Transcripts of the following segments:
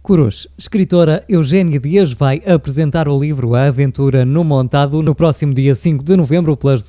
Coruche, escritora Eugénia Dias vai apresentar o livro A Aventura no Montado no próximo dia 5 de novembro pelas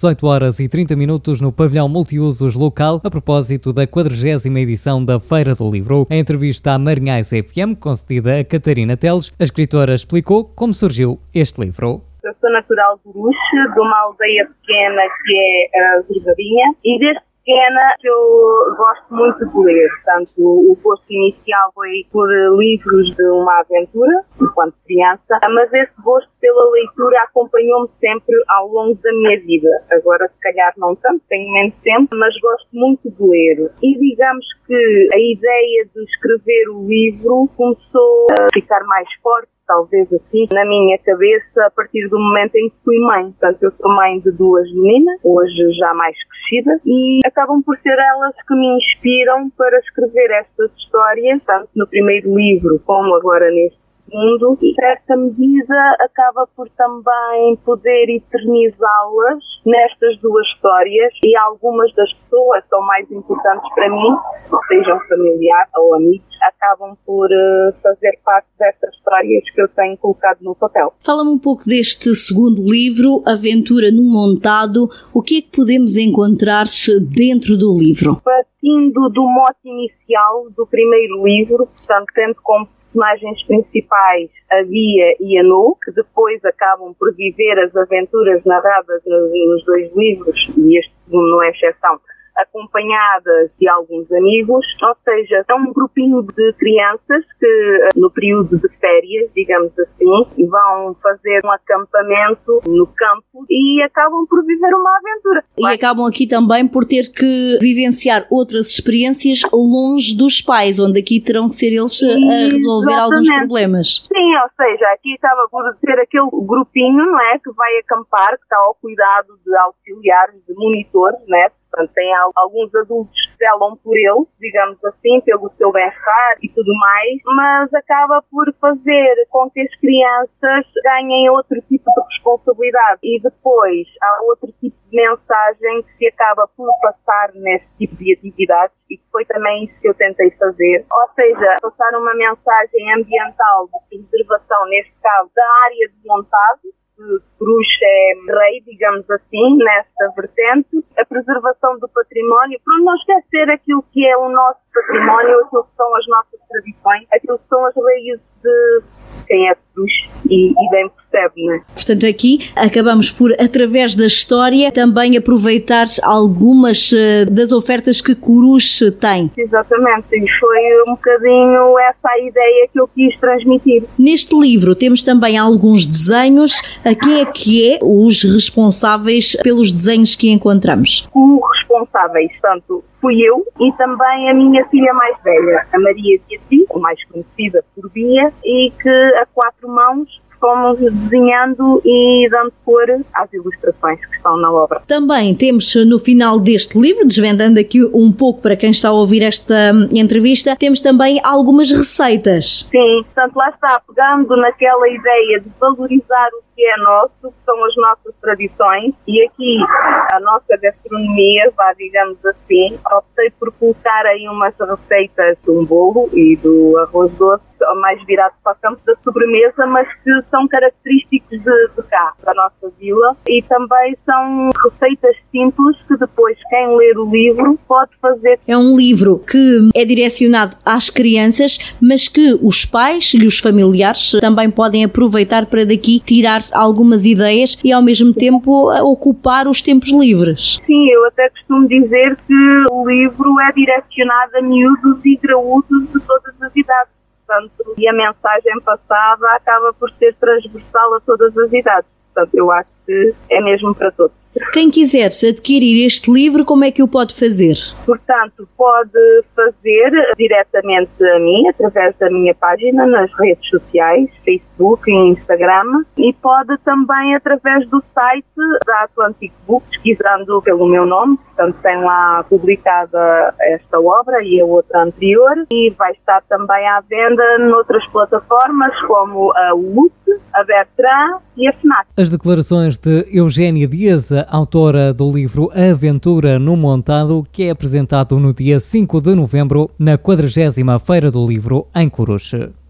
18h30 no pavilhão multiusos local a propósito da 40ª edição da Feira do Livro. Em entrevista à Marinhais FM, concedida a Catarina Teles, a escritora explicou como surgiu este livro. Eu sou natural de Coruche, de uma aldeia pequena que é a Vergadinha, e desde pequena eu gosto muito de ler. Portanto, o gosto inicial foi por livros de uma aventura, enquanto criança, mas esse gosto pela leitura acompanhou-me sempre ao longo da minha vida. Agora, se calhar não tanto, tenho menos tempo, mas gosto muito de ler. E digamos que a ideia de escrever o livro começou a ficar mais forte, talvez assim, na minha cabeça, a partir do momento em que fui mãe. Portanto, eu sou mãe de 2 meninas, hoje já mais crescidas, e acabam por ser elas que me inspiram para escrever estas histórias, tanto no primeiro livro como agora neste segundo, e, em certa medida, acaba por também poder eternizá-las nestas 2 histórias, e algumas das pessoas são mais importantes para mim, sejam familiares ou amigos, acabam por fazer parte destas histórias que eu tenho colocado no papel. Fala-me um pouco deste segundo livro, Aventura no Montado. O que é que podemos encontrar dentro do livro? Partindo do mote inicial do primeiro livro, portanto, tendo como personagens principais a Bia e a Nu, que depois acabam por viver as aventuras narradas nos 2 livros, e este segundo não é exceção, acompanhadas de alguns amigos, ou seja, é um grupinho de crianças que no período de férias, digamos assim, vão fazer um acampamento no campo e acabam por viver uma aventura. E acabam aqui também por ter que vivenciar outras experiências longe dos pais, onde aqui terão que ser eles a resolver alguns problemas. Sim, ou seja, aqui acaba por ser aquele grupinho, não é, que vai acampar, que está ao cuidado de auxiliares, de monitores, né? Portanto, tem alguns adultos que zelam por ele, digamos assim, pelo seu bem-estar e tudo mais, mas acaba por fazer com que as crianças ganhem outro tipo de responsabilidade, e depois há outro tipo de mensagem que se acaba por passar nesse tipo de atividades, e que foi também isso que eu tentei fazer, ou seja, passar uma mensagem ambiental de preservação, neste caso, da área de montado. Coruche é rei, digamos assim, nesta vertente, a preservação do património, para não esquecer aquilo que é o nosso património, aquilo que são as nossas tradições, aquilo que são as raízes de quem é Coruche e bem percebe, não é? Portanto, aqui acabamos por, através da história, também aproveitar algumas das ofertas que Coruche tem. Exatamente, e foi um bocadinho essa a ideia que eu quis transmitir. Neste livro temos também alguns desenhos. A quem é que é os responsáveis pelos desenhos que encontramos? Os responsáveis, portanto, fui eu e também a minha filha mais velha, a Maria Beatriz, mais conhecida por Bia, e que a 4 mãos fomos desenhando e dando cor às ilustrações que estão na obra. Também temos no final deste livro, desvendando aqui um pouco para quem está a ouvir esta entrevista, temos também algumas receitas. Sim, portanto lá está, pegando naquela ideia de valorizar o que é nosso, que são as nossas tradições, e aqui a nossa gastronomia, digamos assim, optei por colocar aí umas receitas do bolo e do arroz doce, mais virado para o campo da sobremesa, mas que são característicos de cá, da nossa vila, e também são receitas simples que depois quem ler o livro pode fazer. É um livro que é direcionado às crianças, mas que os pais e os familiares também podem aproveitar para daqui tirar algumas ideias e ao mesmo tempo ocupar os tempos livres. Sim, eu até costumo dizer que o livro é direcionado a miúdos e graúdos de todas as idades. Portanto, e a mensagem passada acaba por ser transversal a todas as idades. Portanto, eu acho que é mesmo para todos. Quem quiser adquirir este livro, como é que o pode fazer? Portanto, pode fazer diretamente a mim, através da minha página nas redes sociais, Facebook e Instagram, e pode também através do site da Atlantic Books, pesquisando pelo meu nome. Portanto, tem lá publicada esta obra e a outra anterior, e vai estar também à venda noutras plataformas como a UT, a Bertrand e a FNAC. As declarações de Eugénia Dias, a autora do livro A Aventura no Montado, que é apresentado no dia 5 de novembro na 40ª Feira do Livro em Coruche.